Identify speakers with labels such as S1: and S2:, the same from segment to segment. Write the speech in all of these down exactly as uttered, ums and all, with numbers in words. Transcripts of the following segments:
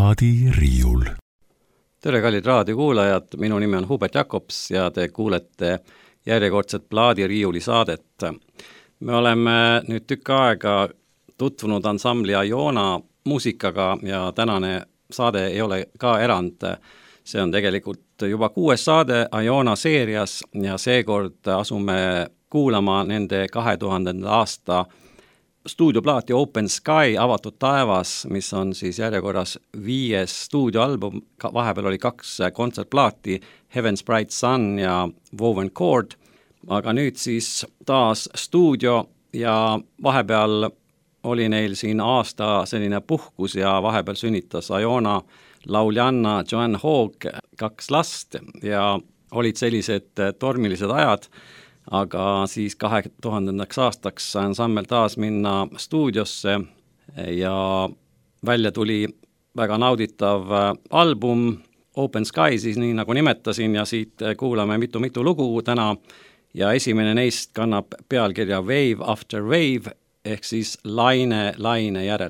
S1: plaadiriiul.
S2: Tere, kallid raadiokuulajad, minu nimi on Hubert Jakobs ja te kuulete järjekordset plaadiriiuli saadet. Me oleme nüüd tükk aega tutvunud ansambli Iona muusikaga ja tänane saade ei ole ka erand. See on tegelikult juba kuues saade Iona seerias ja seekord asume kuulama nende kahe tuhandenda aasta stuudioplaati Open Sky, avatud taevas, mis on siis järjekorras viies stuudioalbum, vahepeal oli kaks kontsertplaati, Heaven's Bright Sun ja Woven Chord, aga nüüd siis taas stuudio ja vahepeal oli neil siin aasta selline puhkus ja vahepeal sünnitas Iona lauljanna Joanne Hogg kaks last ja olid sellised tormilised ajad, aga siis kahe tuhandendaks aastaks ansambel taas minna stuudiosse ja välja tuli väga nauditav album Open Sky, siis nii nagu nimetasin, ja siit kuulame mitu-mitu lugu täna ja esimene neist kannab pealkirja Wave After Wave ehk siis laine laine järel.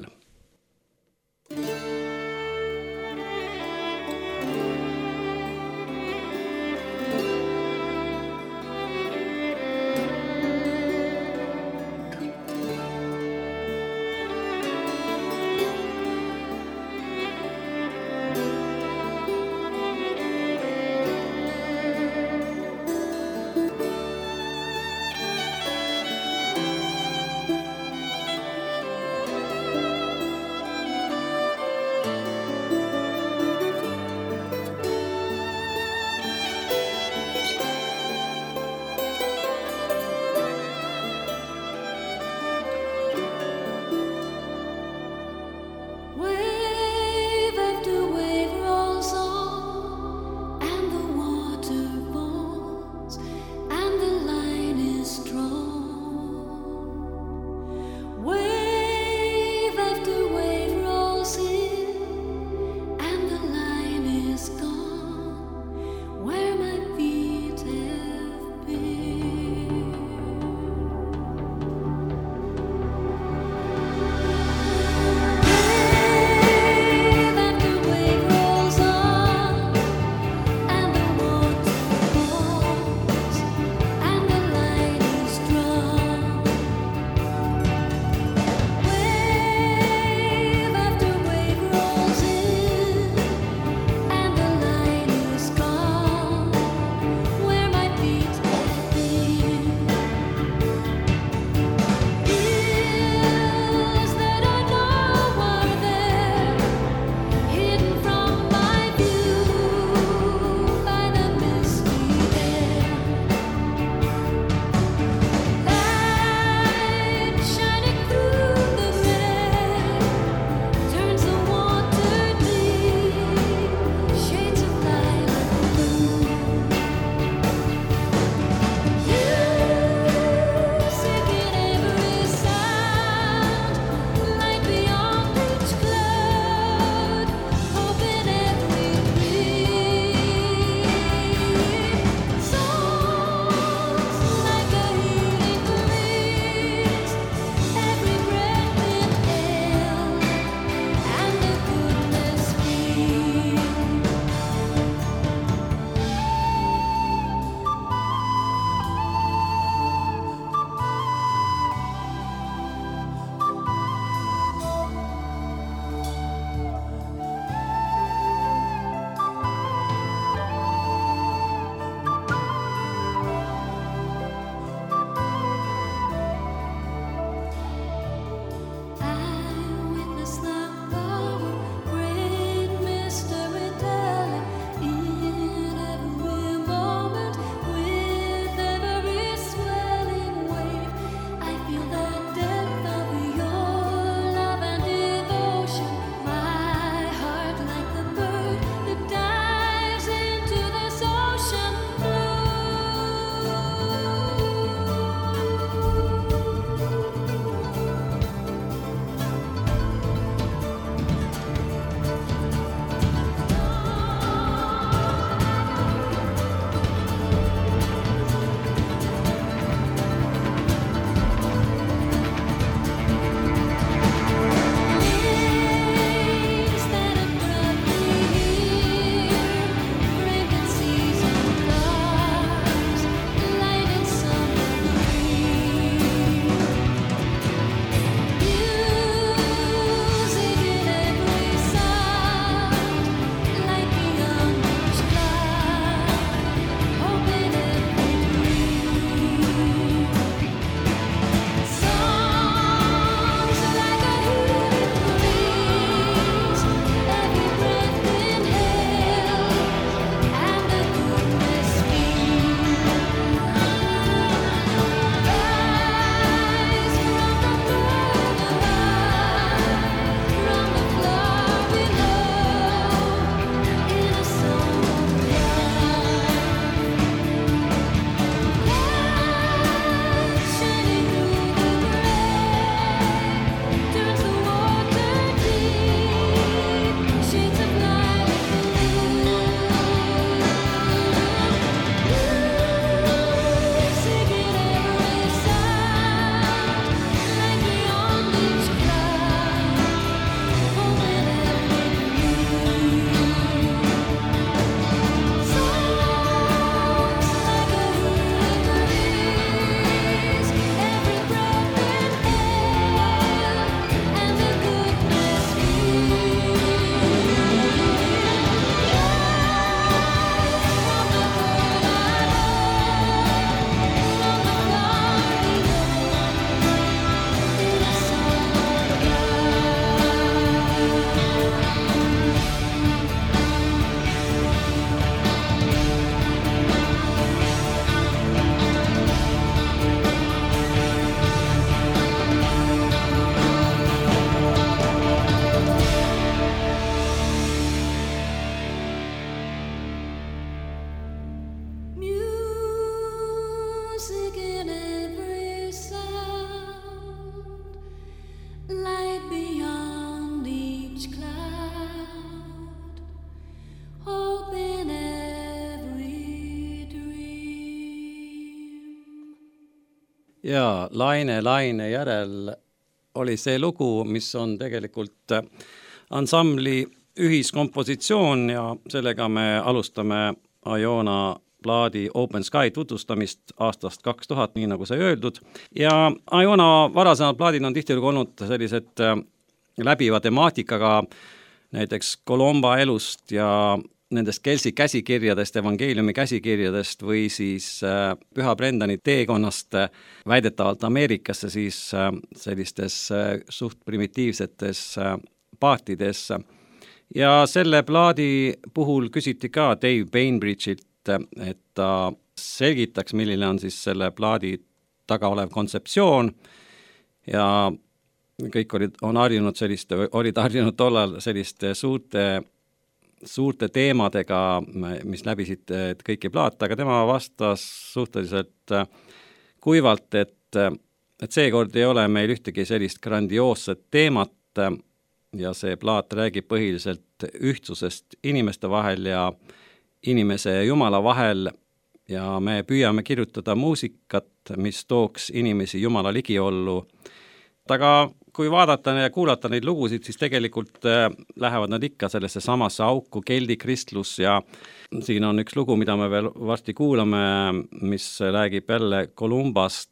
S1: music in every sound, light beyond each cloud, hope in every dream.
S2: Ja Laine Laine järel oli see lugu, mis on tegelikult ansambli ühiskompositsioon ja sellega me alustame Iona plaadi Open Sky tutvustamist aastast kaks tuhat, nii nagu sai öeldud. Ja Iona varasemad plaadid on tihtilugu olnud sellised läbiva temaatikaga, näiteks Colomba elust ja nendest Kelsi käsikirjadest, evangeeliumi käsikirjadest või siis Püha Brendani teekonnast väidetavalt Ameerikasse siis sellistes suht primitiivsetes paatides. Ja selle plaadi puhul küsiti ka Dave Bainbridge'ilt, et ta selgitaks, milline on siis selle plaadi taga olev kontseptsioon ja kõik olid, on harjunud selliste, olid harjunud tollal selliste suurte suurte teemadega, mis läbisid kõiki plaate, aga tema vastas suhteliselt kuivalt, et, et seekord ei ole meil ühtegi sellist grandioosset teemat ja see plaat räägib põhiliselt ühtsusest inimeste vahel ja inimese ja Jumala vahel ja me püüame kirjutada muusikat, mis tooks inimesi Jumala ligiollu. Aga kui vaadata ja kuulata neid lugusid, siis tegelikult lähevad nad ikka sellesse samasse auku, keldi kristlus ja siin on üks lugu, mida me veel varsti kuulame, mis räägib jälle Columbast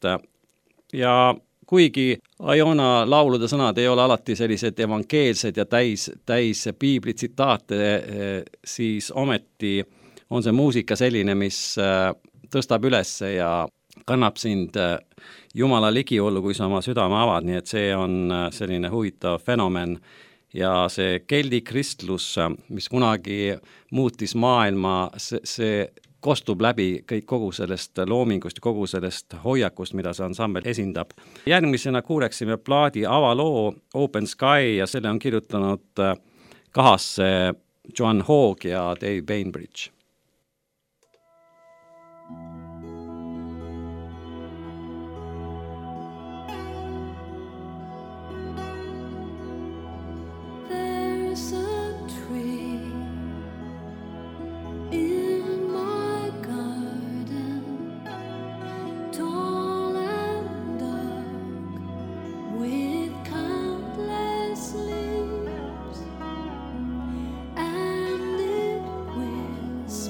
S2: ja kuigi Iona laulude sõnad ei ole alati sellised evangeelsed ja täis, täis piibli tsitaate, siis ometi on see muusika selline, mis tõstab üles ja kannab sind Jumala ligiollu, kui sa oma südame avad, nii et see on selline huvitav fenomen ja see keldi kristlus, mis kunagi muutis maailma, see, see kostub läbi kõik kogu sellest loomingust ja kogu sellest hoiakust, mida see ansambel esindab. Järgmisena kuuleksime plaadi avaloo Open Sky ja selle on kirjutanud kahasse Joan Hogg ja Dave Bainbridge.
S1: Sleeps, and it will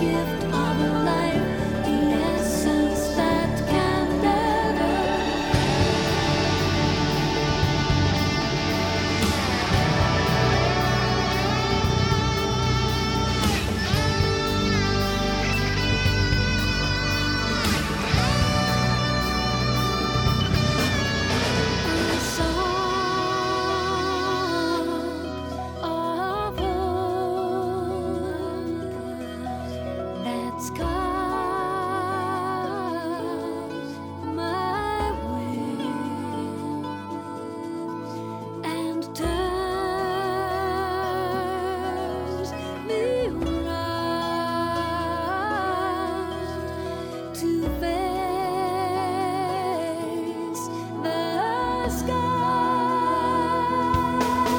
S1: gift of a life, the essence that can never a song of hope that's comes my way and turns me round to face the sky.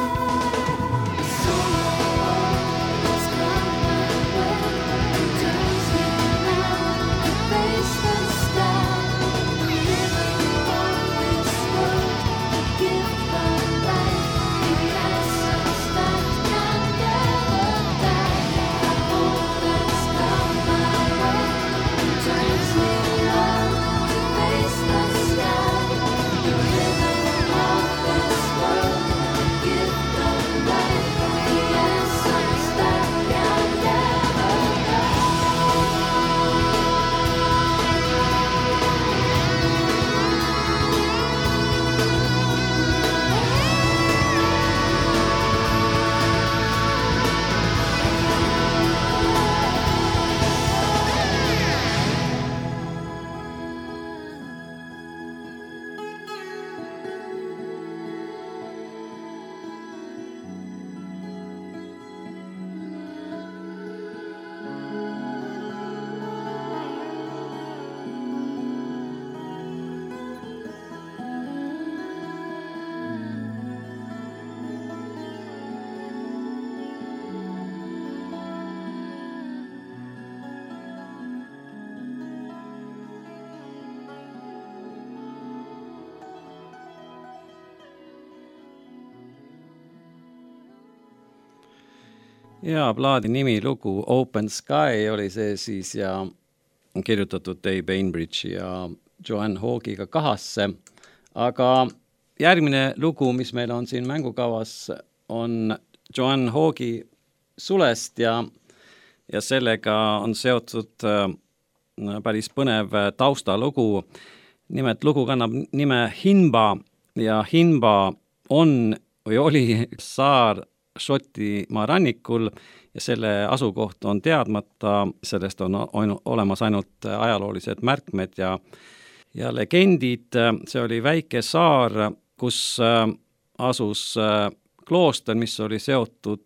S1: So has come my way and turns me round to face the sky. The river of this world, the gift of life, the essence that can never die. A hope that's come my way and turns me round to face the sky. The river of this world, the gift of life, the essence that can never die.
S2: ja plaadi nimi lugu Open Sky oli see siis ja kirjutatud Dave Bainbridge'i ja Joanne Hawke'iga kahasse. Aga järgmine lugu, mis meil on siin mängukavas, on Joanne Hawke'i Sulest ja, ja sellega on seotud äh, päris põnev taustalugu. Nimelt lugu kannab nime Hinba ja Hinba on või oli saar Šotimaa rannikul ja selle asukoht on teadmata, sellest on ainu, olemas ainult ajaloolised märkmed ja, ja legendid. See oli väike saar, kus asus klooster, mis oli seotud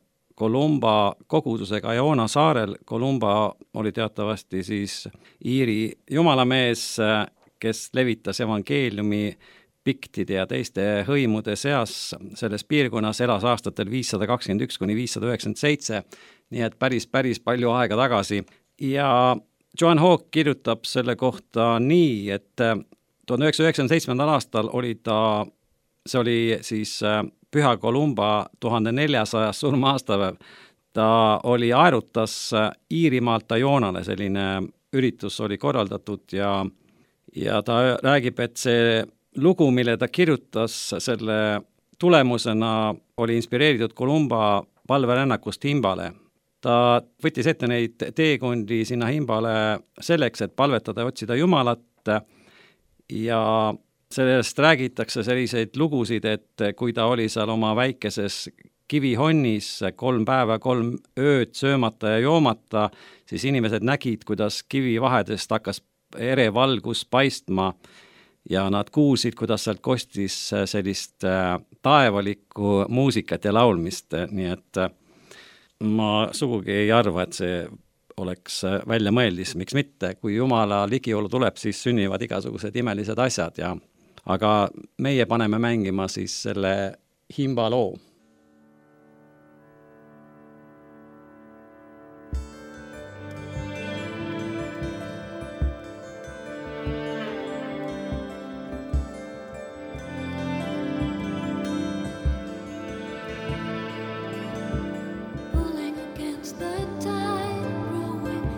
S2: Columba kogudusega Iona saarel. Columba oli teatavasti siis Iiri jumalamees, kes levitas evangeeliumi piktide ja teiste hõimude seas. Selles piirkonnas elas aastatel viissada kakskümmend üks kuni viissada üheksakümmend seitse, nii et päris, päris palju aega tagasi. Ja Joanne Hawke kirjutab selle kohta nii, et tuhande üheksasaja üheksakümne seitsmendal aastal oli ta, see oli siis Püha Columba tuhande neljasajas surma-aastapäev. Ta oli aerutas Iirimaalt Ionale, selline üritus oli korraldatud ja, ja ta räägib, et see lugu, mille ta kirjutas, selle tulemusena oli inspireeritud Columba palverännakust Himbale. Ta võttis ette neid teekondi sinna Himbale selleks, et palvetada ja otsida Jumalat ja sellest räägitakse selliseid lugusid, et kui ta oli seal oma väikeses kivihonnis kolm päeva, kolm ööd söömata ja joomata, siis inimesed nägid, kuidas kivi vahedest hakkas ere valgus paistma ja nad kuulsid, kuidas sealt kostis sellist taevalikku muusikat ja laulmist, nii et ma sugugi ei arva, et see oleks väljamõeldis, miks mitte. Kui Jumala ligiolu tuleb, siis sünnivad igasugused imelised asjad ja aga meie paneme mängima siis selle Himba loo.
S1: Pulling against the tide, growing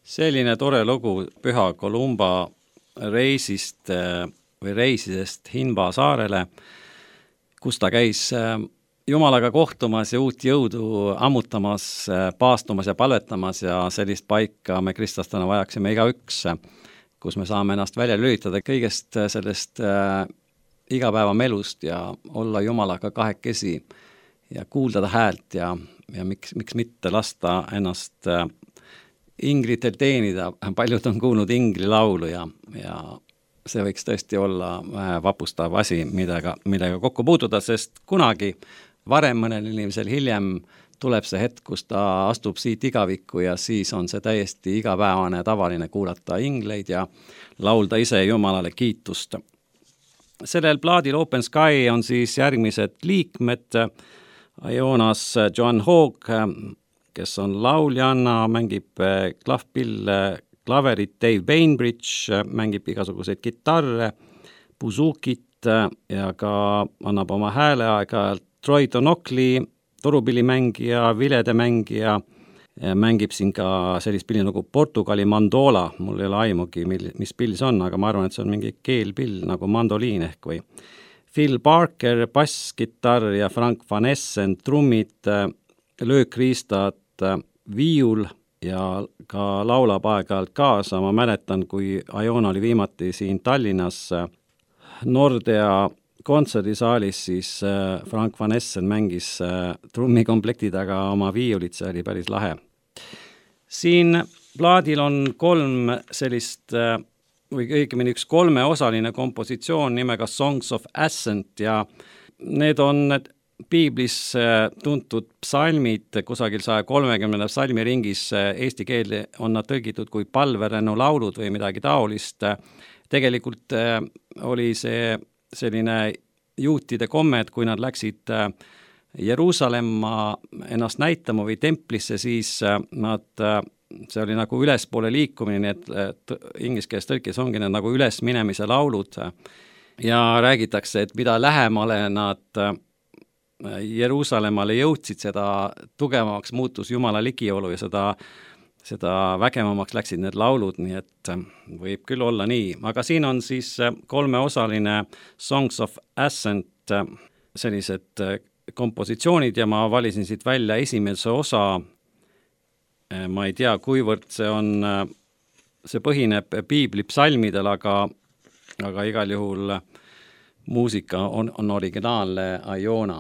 S2: selline tore lugu Püha Kolumba reisist või reisidest Hinba saarele, kus ta käis Jumalaga kohtumas ja uut jõudu ammutamas, paastumas ja palvetamas ja sellist paika me kristlastena vajaksime igaüks, kus me saame ennast välja lülitada kõigest sellest äh, igapäevamelust ja olla Jumalaga kahekesi ja kuuldada häält ja, ja miks, miks mitte lasta ennast äh, inglitel teenida. Paljud on kuulnud inglilaulu ja, ja see võiks tõesti olla vapustav asi, millega, millega kokku puutuda, sest kunagi varem mõnel inimesel hiljem tuleb see hetk, kus ta astub siit igavikku ja siis on see täiesti igapäevane tavaline kuulata ingleid ja laulda ise Jumalale kiitust. Sellel plaadil Open Sky on siis järgmised liikmed, Ionas Joan Hogg, kes on lauljanna, mängib klahvpill, klaverit, Dave Bainbridge mängib igasuguseid kitarre, buzukit ja ka annab oma hääle aeg-ajalt. Troy Donocli, torupillimängija, viledemängija, mängib siin ka sellist pilli nagu Portugali mandola, mul ei ole aimugi, mis pill see on, aga ma arvan, et see on mingi keelpill nagu mandoliin ehk või. Phil Barker, basskitarr ja Frank Van Essen, trummid, löökriistad, viiul ja ka laulab aeg-ajalt kaasa. Ma mäletan, kui Iona oli viimati siin Tallinnas Nordea kontserdisaalis, siis Frank Van Essen mängis trummikomplekti taga oma viiulit, see oli päris lahe. Siin plaadil on kolm sellist, või õigemini üks kolmeosaline kompositsioon nimega Songs of Ascent ja need on piiblis tuntud psalmid, kusagil saja kolmekümne psalmi ringis, eesti keelde on nad tõlgitud kui palverännu laulud või midagi taolist. Tegelikult oli see selline juutide komme, et kui nad läksid Jeruusalemma ennast näitama või templisse, siis nad, see oli nagu ülespoole liikumine, nii et inglise keeles tõlkes ongi need nagu ülesminemise laulud ja räägitakse, et mida lähemale nad Jeruusalemmale jõudsid, seda tugevamaks muutus Jumala ligiolu ja seda seda vägevamaks läksid need laulud, nii et võib küll olla nii. Aga siin on siis kolmeosaline Songs of Ascent sellised kompositsioonid ja ma valisin siit välja esimese osa. Ma ei tea, kuivõrd see on, see põhineb piibli psalmidel, aga, aga igal juhul muusika on, on originaalne Iona.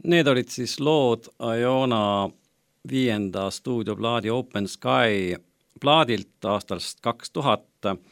S2: need olid siis lood Iona viienda stuudioplaadi Open Sky plaadilt aastast kaks tuhat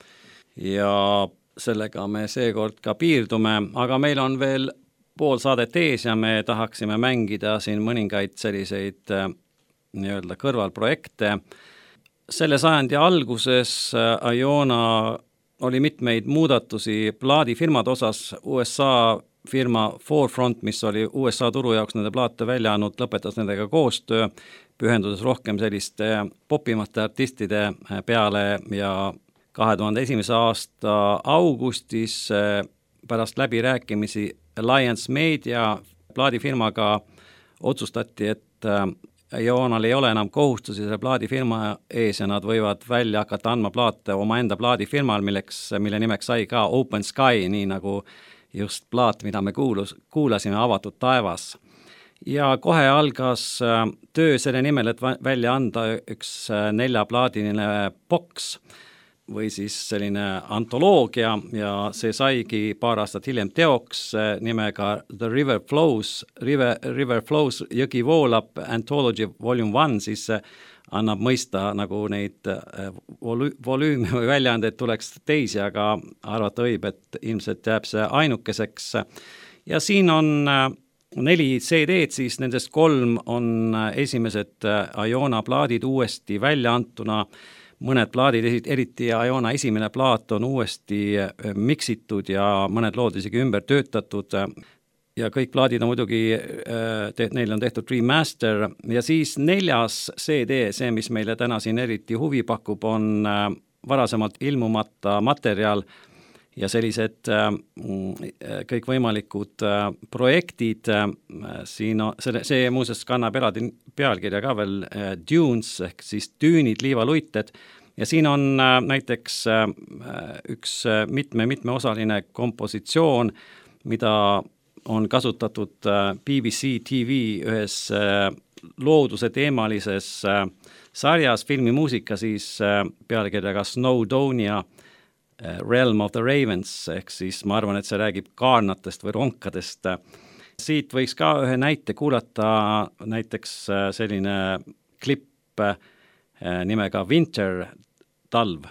S2: ja sellega me seekord ka piirdume, aga meil on veel pool saadet ees ja me tahaksime mängida siin mõningaid selliseid nii-öelda kõrvalprojekte. Selle sajandi alguses Iona oli mitmeid muudatusi plaadifirmade osas. U S A firma Forefront, mis oli U S A turu jaoks nende plaate välja andnud, lõpetas nendega koostöö, pühendudes rohkem selliste popimate artistide peale ja kahe tuhande esimese aasta augustis pärast läbirääkimisi Alliance Media plaadifirmaga otsustati, et Ional ei ole enam kohustusi selle plaadifirma ees ja nad võivad välja hakata andma plaate oma enda plaadifirmal, milleks, mille nimeks sai ka Open Sky, nii nagu just plaat, mida me kuulus, kuulasime, Avatud taevas. Ja kohe algas töö selle nimel, et välja anda üks neljaplaadiline boks või siis selline antoloogia ja see saigi paar aastat hiljem teoks nimega The River Flows, River, River Flows, Jõgi voolab, Anthology Volume one, siis annab mõista nagu neid volü- volüüme või väljaandeid tuleks teisi, aga arvata võib, et ilmselt jääb see ainukeseks. Ja siin on neli C D-d, siis nendest kolm on esimesed Iona plaadid uuesti välja antuna. Mõned plaadid, eriti Iona esimene plaat on uuesti miksitud ja mõned lood isegi ümber töötatud ja kõik plaadid on muidugi, neil on tehtud remaster ja siis neljas C D, see, mis meile täna siin eriti huvi pakub, on varasemalt ilmumata materjal ja sellised kõikvõimalikud projektid, siin on, see, see muuseas kannab eraldi pealkirja ka veel Dunes ehk siis Düünid, liivaluited ja siin on näiteks üks mitme-mitmeosaline kompositsioon, mida on kasutatud B B C T V ühes looduse teemalises sarjas filmimuusika siis pealkirjaga Snowdonia Realm of the Ravens, ehk siis ma arvan, et see räägib kaarnatest või ronkadest. Siit võiks ka ühe näite kuulata, näiteks selline klipp nimega Winter, talv.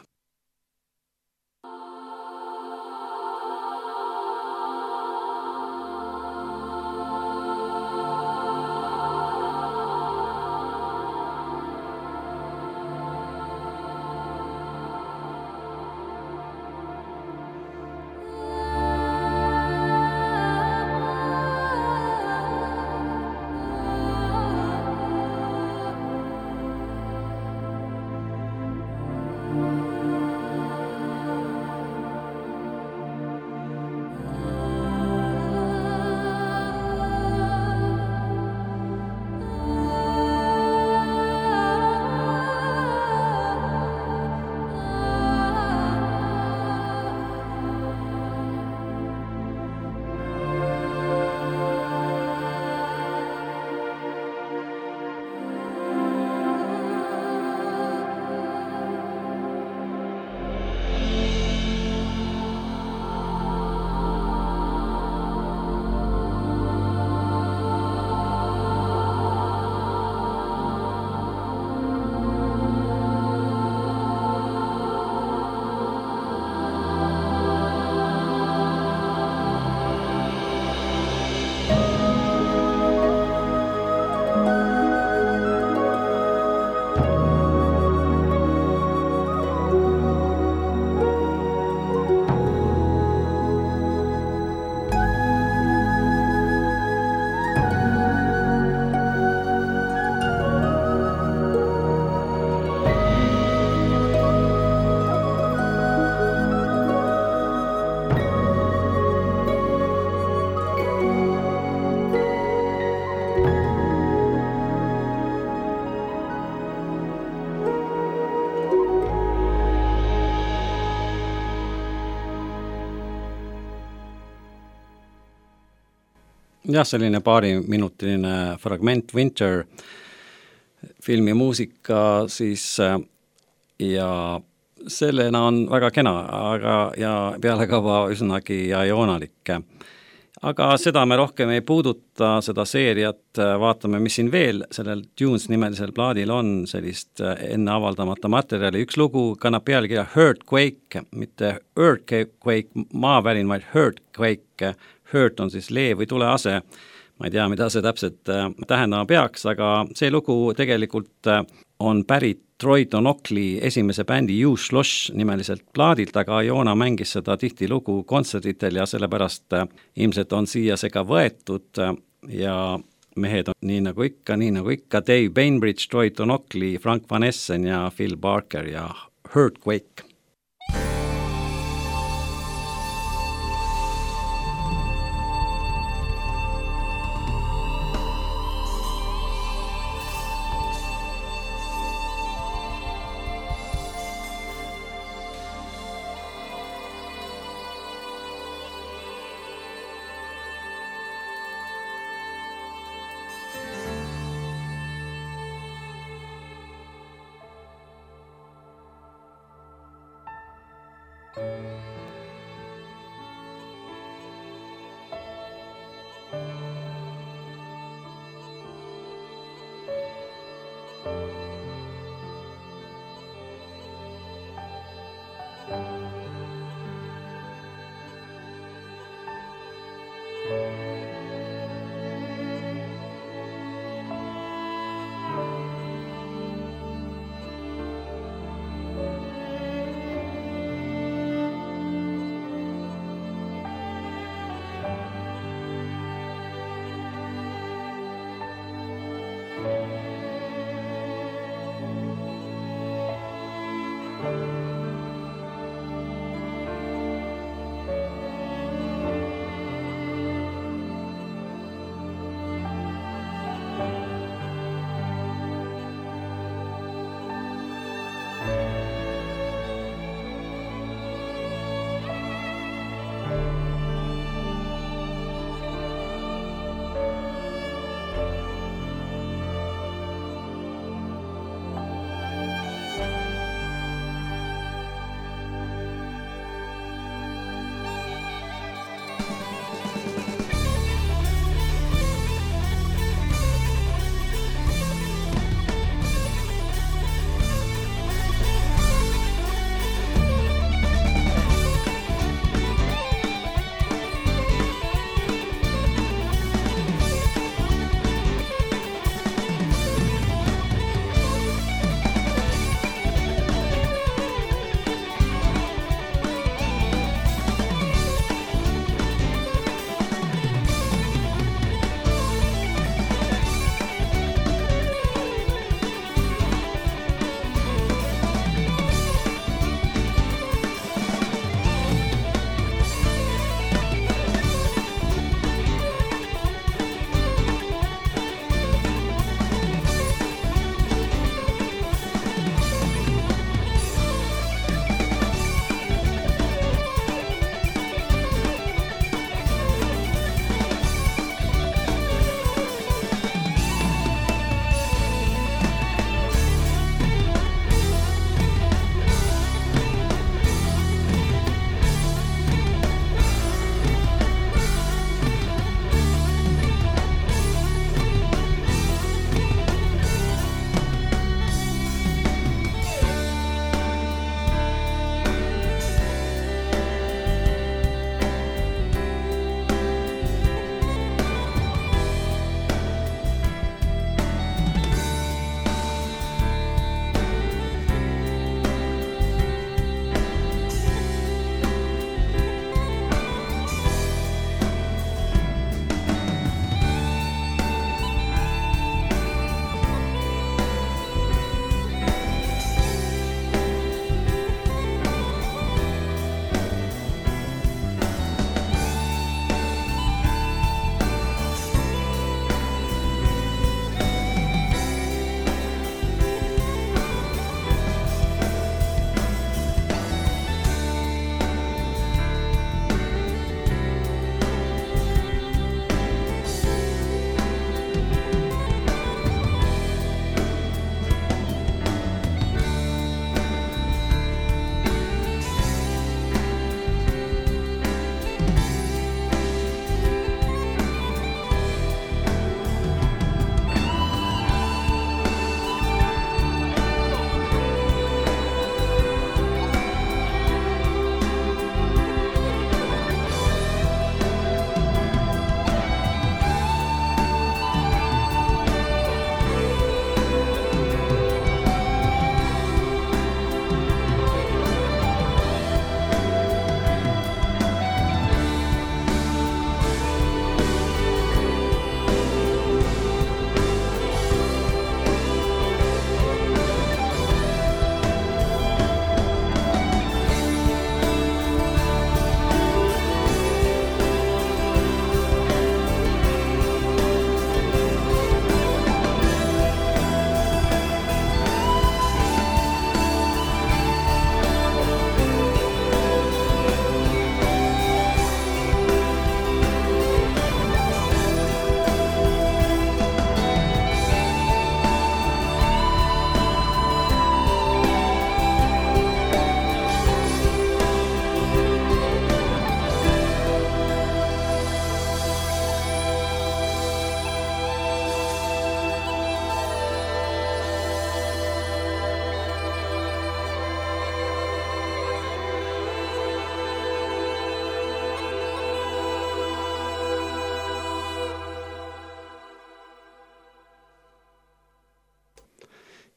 S2: jah, selline paariminutiline fragment Winter filmi muusika siis ja sellena on väga kena, aga ja pealekava üsnagi ioonalik. aga seda me rohkem ei puuduta, seda seeriat, vaatame, mis siin veel sellel Dunes nimelisel plaadil on, sellist enne avaldamata materjali. Üks lugu kannab pealkirja Earthquake, mitte Earthquake, maavärin, vaid Earthquake. Earth on siis lee või tulease. Ma ei tea, mida see täpselt tähendama peaks, aga see lugu tegelikult on pärit Troy Donocli esimese bändi You Slosh nimeliselt plaadilt, aga Joona mängis seda tihti lugu kontserditel ja sellepärast ilmselt on siia see ka võetud ja mehed on nii nagu ikka, nii nagu ikka Dave Bainbridge, Troy Donocli, Frank Van Essen ja Phil Barker ja Earthquake.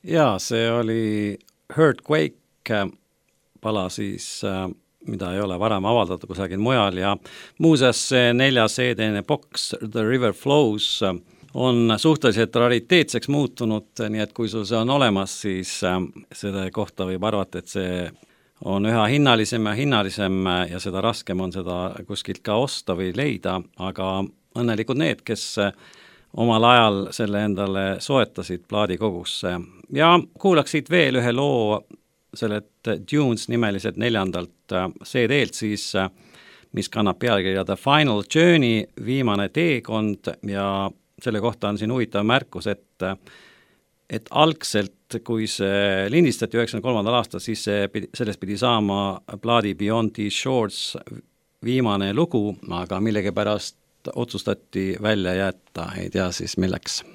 S2: Jaa, see oli Earthquake pala siis, mida ei ole varem avaldatud kusagil mujal ja muuseas see nelja seedene boks The River Flows on suhteliselt rariteetseks muutunud, nii et kui sul see on olemas, siis selle kohta võib arvata, et see on üha hinnalisem ja hinnalisem ja seda raskem on seda kuskilt ka osta või leida, aga õnnelikud need, kes omal ajal selle endale soetasid plaadikogusse. Ja kuulaksid veel ühe loo sellelt Dunes nimeliselt neljandalt C D-lt siis, mis kannab pealkirja The Final Journey, viimane teekond ja selle kohta on siin huvitav märkus, et, et algselt, kui see lindistati üheksakümne kolmandal aastal, siis see pidi, sellest pidi saama plaadi Beyond These Shores viimane lugu, aga millegipärast otsustati välja jätta, ei tea siis milleks.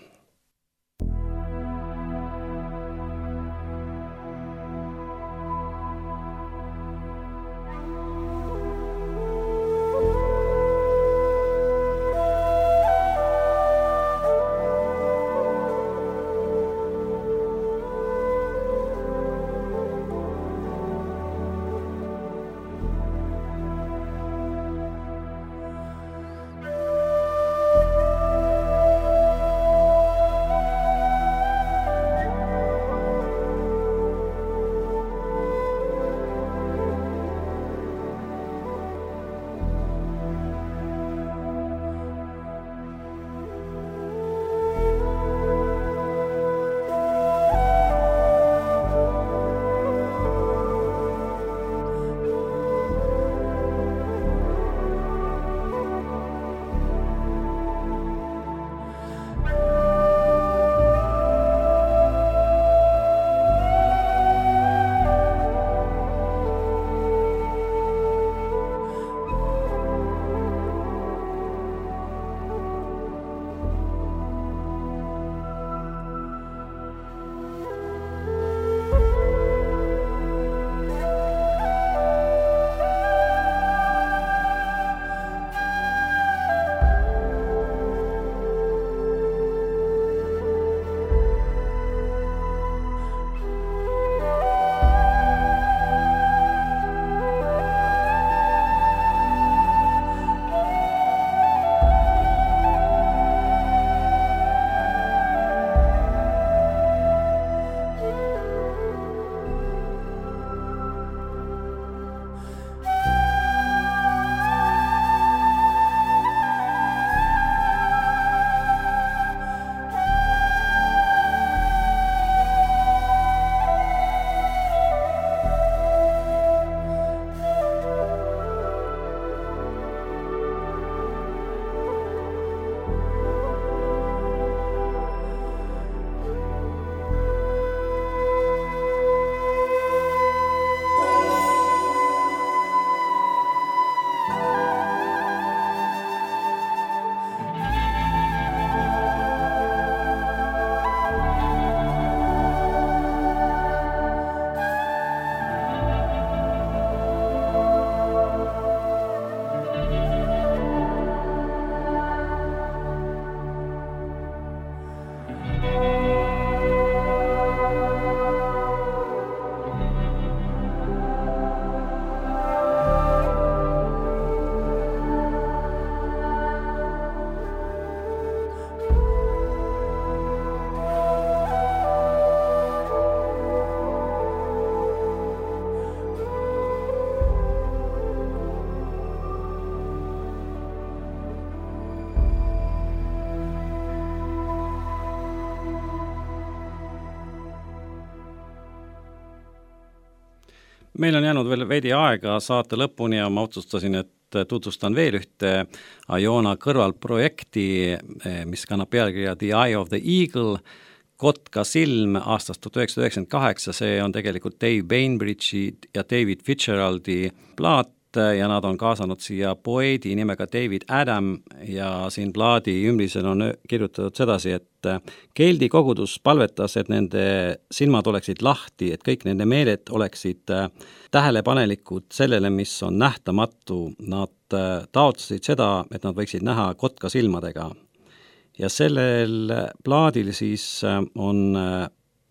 S2: Meil on jäänud veel veidi aega saate lõpuni ja ma otsustasin, et tutvustan veel ühte Iona kõrvalprojekti, mis kannab pealkirja The Eye of the Eagle, Kotka silm aastast tuhat üheksasada üheksakümmend kaheksa, see on tegelikult Dave Bainbridge'i ja David Fitzgeraldi plaat ja nad on kaasanud siia poeedi nimega David Adam ja siin plaadi ümrisel on kirjutatud sedasi, et Keldi kogudus palvetas, et nende silmad oleksid lahti, et kõik nende meeled oleksid tähelepanelikud sellele, mis on nähtamatu. Nad taotlesid seda, et nad võiksid näha kotka silmadega. Ja sellel plaadil siis on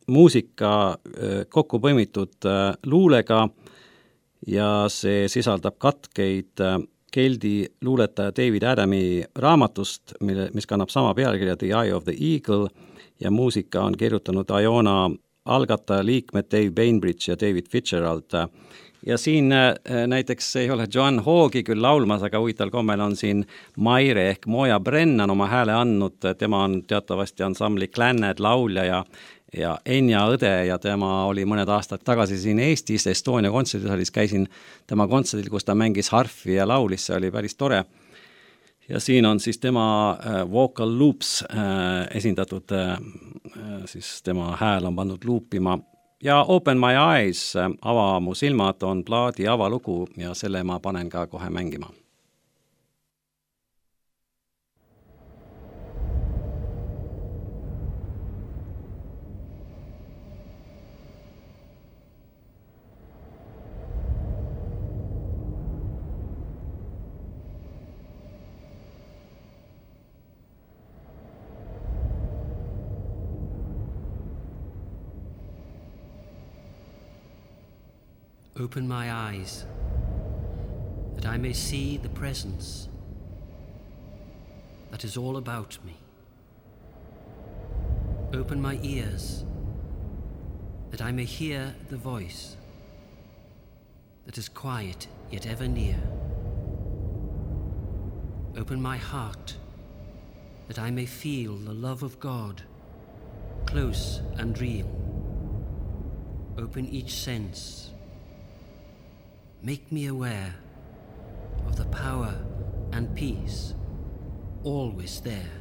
S2: muusika kokku põimitud luulega ja see sisaldab katkeid keldi luuletaja David Adami raamatust, mille, mis kannab sama pealkirja The Eye of the Eagle ja muusika on kirjutanud Iona algataja liikmed Dave Bainbridge ja David Fitzgerald. Ja siin näiteks ei ole Joan Hoogi küll laulmas, aga huvitaval kommel on siin Maire ehk Moja Brennan oma hääle andnud, tema on teatavasti ansambli Clannad laulja ja ja Enja õde ja tema oli mõned aastad tagasi siin Eestis, Estonia kontserdisaalis käisin tema kontserdil, kus ta mängis harfi ja laulis, see oli päris tore. Ja siin on siis tema äh, vocal loops äh, esindatud, äh, siis tema hääl on pandud luupima. Ja Open My Eyes, äh, ava mu silmad on plaadi avalugu ja selle ma panen ka kohe mängima.
S3: Open my eyes, that I may see the presence that is all about me. Open my ears, that I may hear the voice that is quiet yet ever near. Open my heart, that I may feel the love of God, close and real. Open each sense. Make me aware of the power and peace always there.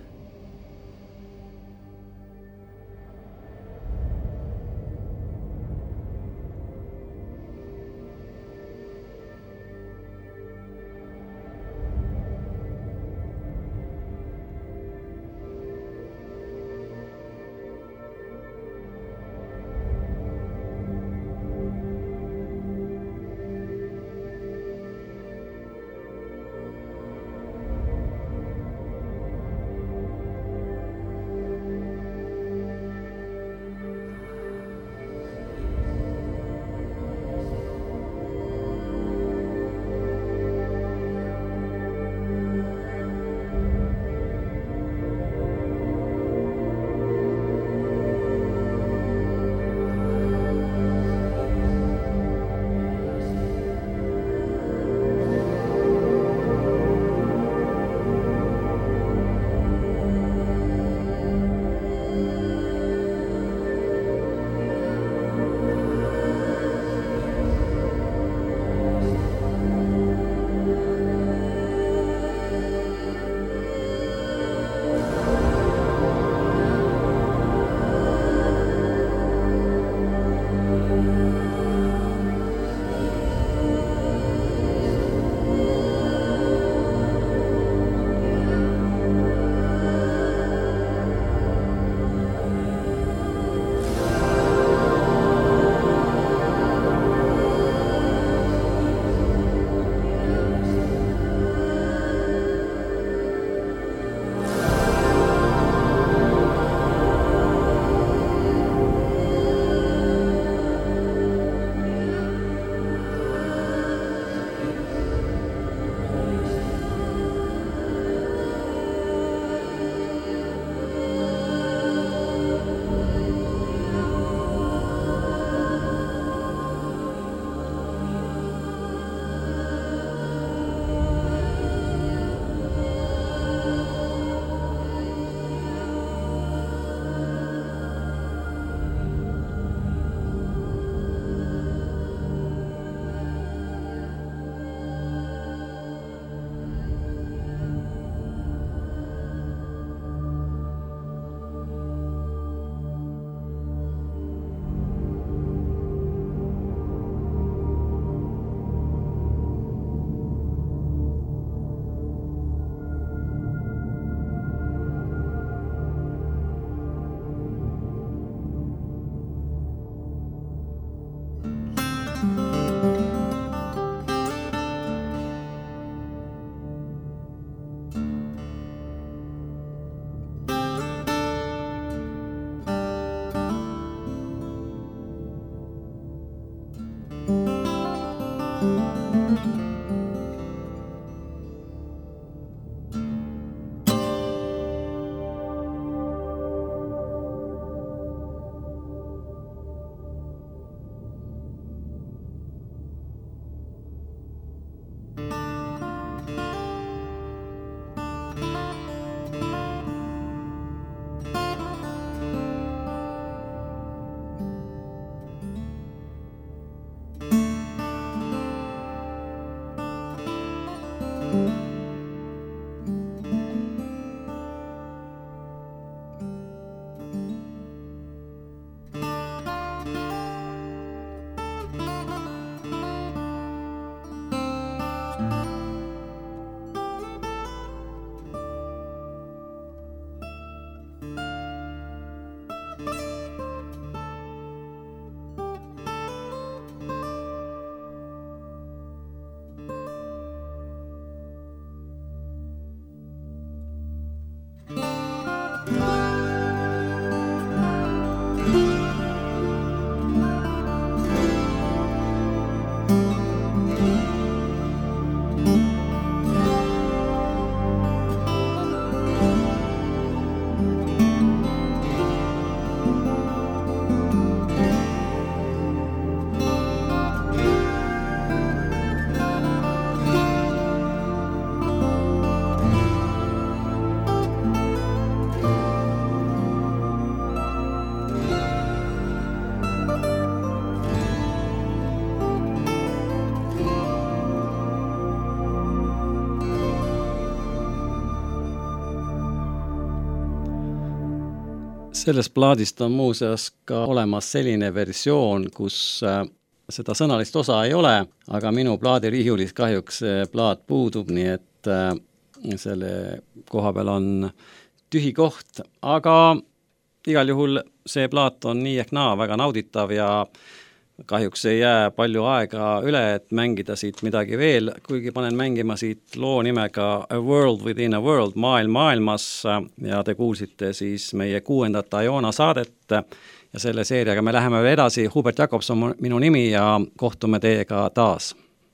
S2: Sellest plaadist on muuseas ka olemas selline versioon, kus seda sõnalist osa ei ole, aga minu plaadiriiulis kahjuks see plaat puudub, nii et selle koha peal on tühi koht. Aga igal juhul see plaat on nii ehk naa väga nauditav ja kahjuks ei jää palju aega üle, et mängida siit midagi veel, kuigi panen mängima siit loo nimega A World Within a World, maailm maailmas, ja te kuulsite siis meie kuuendat Iona saadet ja selle seeriaga me läheme veel edasi. Hubert Jacobs on minu nimi ja kohtume teiega taas.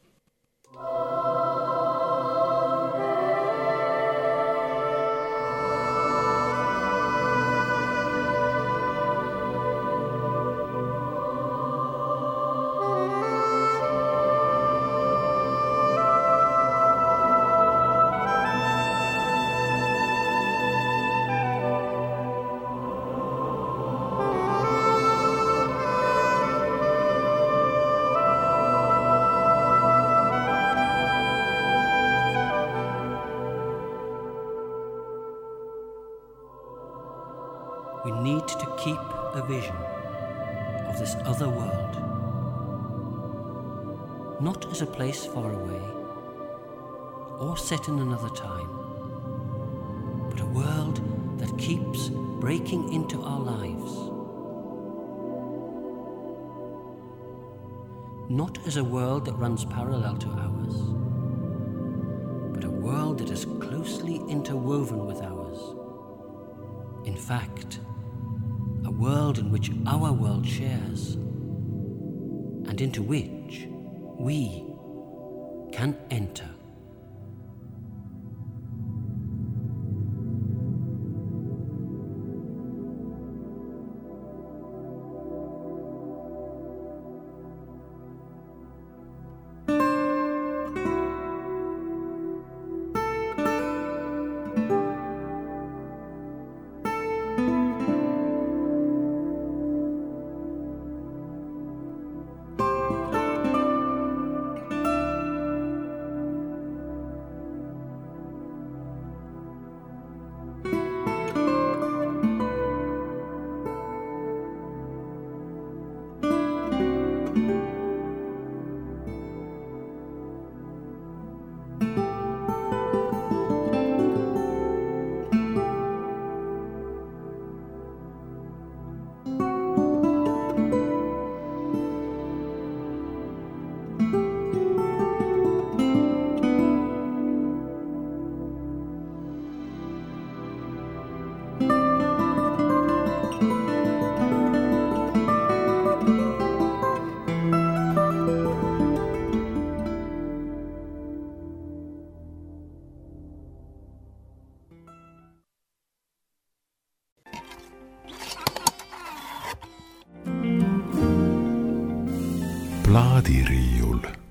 S3: We need to keep a vision of this other world, not as a place far away or set in another time, but a world that keeps breaking into our lives. Not as a world that runs parallel to ours, but a world that is closely interwoven with ours. In fact, a world in which our world shares, and into which we can enter.
S4: Plaadiriiul.